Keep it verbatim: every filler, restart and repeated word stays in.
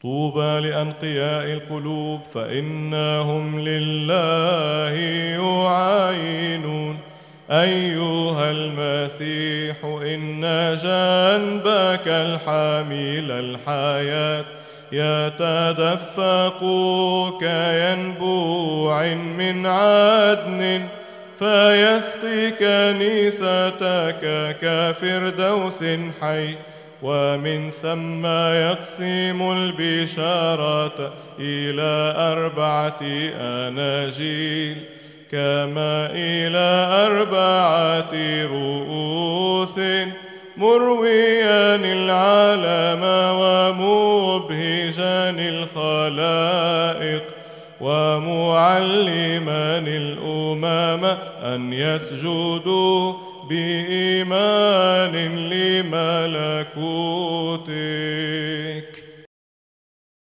طوبى لأنقياء القلوب فإنهم لله يعاينون. أيها المسيح إن جنبك الحامل الحياة يتدفق كينبوع من عدن، فيسقي كنيستك كفردوس حي، ومن ثم يقسم البشارة إلى أربعة أناجيل كما إلى أربعة رؤوس، مرويا العالم ومبهجا الخلائق، ومعلما الأمم أن يسجدوا بإيمان لملكوتك.